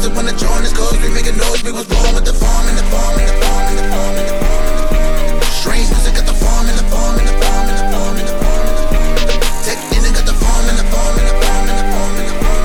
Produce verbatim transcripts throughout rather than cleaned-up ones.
doors that wanna join us, cause we making noise. We was born with the farm and the farm and the farm and the farm and the farm. Strange music got the farm and the farm and the farm and the farm and the farm and the farm. Tech in it got the farm and the farm and the farm and the farm and the farm.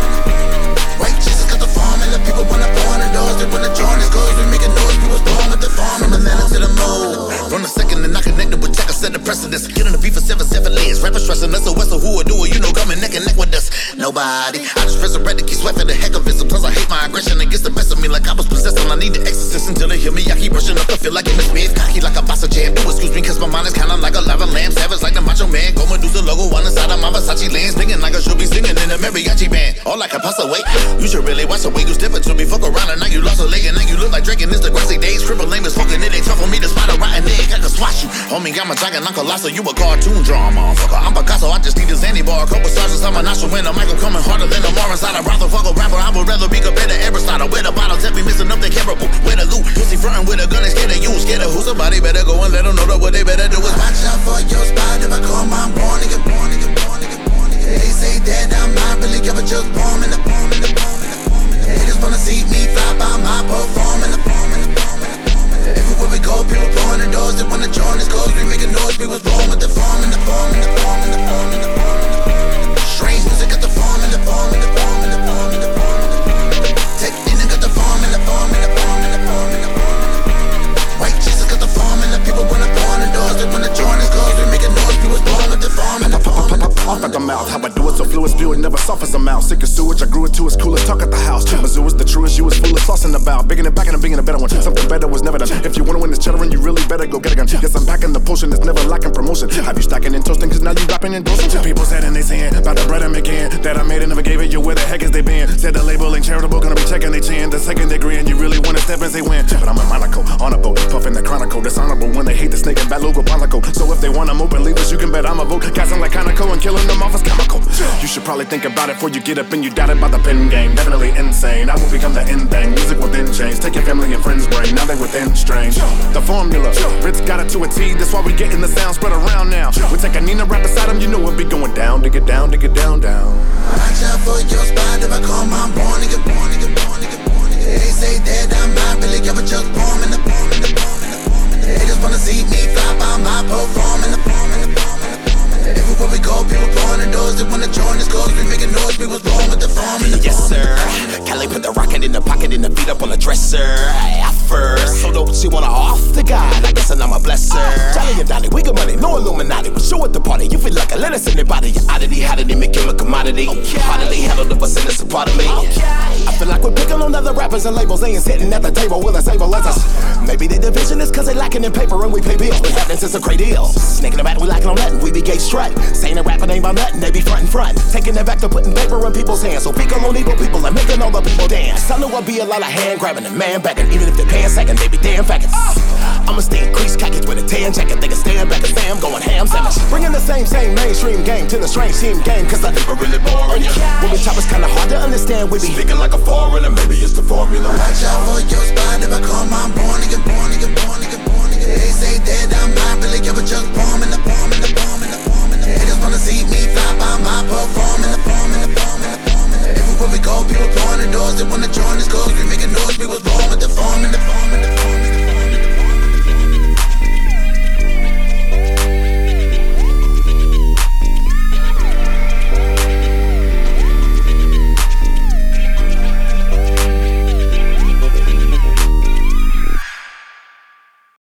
White Jesus got the farm and the people wanna born the doors that wanna join us, cause we making noise. We was born with the farm. From Atlanta to the moon, from the second and I connected with Checker, set the precedence. Getting the beef for seven seven layers. Rappers stressing us, so what's a who or do it? You know, coming neck and neck with us. Nobody. I just resurrected, keep sweating the heck of it. Sometimes I hate my aggression, it gets the best of me like I was possessed. And I need the exorcist until they hear me. I keep rushing up, I feel like it miss me. It's cocky like a boss of jam. Do excuse me, cause my mind is kinda like a lava lamp. Savage like the Macho Man. Go Medusa logo on the side of my Versace lens. Thinking like I should be singing in a mariachi band. All like a pass away. You should really watch the way you step it to me. Fuck around and now you lost a leg. And now you look like Drake and it's the grassy days. Cripple lame is fucking it. Ain't tough for me to spot a rotten egg. I can swatch you. Homie, I'm a giant, I'm colossal. You a cartoon draw, motherfucker. I'm Picasso, I just need a Zanny bar. A couple stars inside my nostril. When the mic coming harder than the Morris side. I'd rather fuck a rapper. I would rather be compared to Aristotle. Where the bottles have me missing up the terrible. Where the loot, pussy frontin' with a gun and scared of you. Scared of who? Somebody better go and let them know that what they better do is watch out for your spot. If I call my born nigga, born nigga, born nigga, born nigga. They say that I'm not really ever just born in the bomb in the bomb in the bomb. They just wanna see me fly by my perform in the bomb in the bomb in the bomb. Everywhere we go, people blowing the doors. They wanna join us, cause we making noise. We was born with the farm in the farm in the farm in the farm in the farm in the farm. Strange music got the farm in the farm in the farm in the farm in the farm in the farm. Tech in it got the farm in the farm in the farm in the farm in the farm. White Jesus got the farm and the people wanna born the doors. They wanna join us, cause we making noise. We was born with the farm in the farm in the farm. Off at the mouth, how I do it so fluid, spew it, never soft as a mouse. Sick as sewage, I grew it to its coolest, talk at the house. Mizzou is the truest, you was full of flossing about. Bigging it back and being a better one. Something better was never done. If you wanna win this cheddar, you really better go get a gun. Yes, I'm packing the potion, it's never lacking promotion. Have you stacking and toasting, cause now you rapping and dosing. People said and they saying, about the bread I'm making, that I made and never gave it, you where the heck is they been? Said the label ain't charitable, gonna be checking they chin. The second degree and you really wanna step and say when. But I'm in Monaco, on a boat, puffing the chronicle. Dishonorable when they hate the snake and bad logo Ponico. So if they want them open leaders, you can bet I'm a vote. Gassing like Conoco and killing them off as chemical. You should probably think about it before you get up and you doubt it by the pen game. Definitely insane, I will become the end thing. Music within change, take your family and friends' brain. Now they within strain. The formula, Ritz got it to a T. That's why we getting the sound spread around now. We take a Nina right beside him, you know it be going down. Dig it down, dig it down, down. Watch out for your spot. If I call my born nigga, born nigga, born nigga, born nigga. They say that I'm not really ever just born in the bomb in the bomb in the bomb. They just wanna see me fly by my perform in the bomb in the bomb in the bomb. Everywhere we go, people blowing the doors. They wanna join us, cause we making noise. We was born with the farm in the yes, farm. Yes, sir. Cali put the rocket in the pocket and the feet up on the dresser. At first, so dope, she wanna off the God. I guess and I'm a blesser. Johnny and Donnie, we got money, no Illuminati. But show at the party, you feel like a lettuce in your body. Your oddity, how did he make you a commodity? Okay. Hardly handle the bus and it's a part of me. Okay. I feel like we're picking on other rappers and labels. They ain't sitting at the table with us able as us. Maybe the division is cause they lacking in paper and we pay bills. But evidence is a great deal. Snaking about, we lacking on nothing, we be gay strut. Saying a rapper ain't about nothing, they be front and front. Taking it back to putting paper in people's hands. So pick on evil people and making all the people dance. I know I'll be a lot of hand grabbing and man backing. Even if they pay a second, they be damn faggots. I'ma stay increased khakis with a tan jacket. They can stand back and say I'm going ham sandwich. Bringing the same, same mainstream game to the strange team game. Cause I think we're really boring. When we chop, it's kinda hard to understand. We be speaking like a foreigner, maybe it's the formula. Watch out for your spot. If I call my born nigga, born nigga, born nigga, born nigga. They say that I'm not really ever just born in the bomb in the bomb.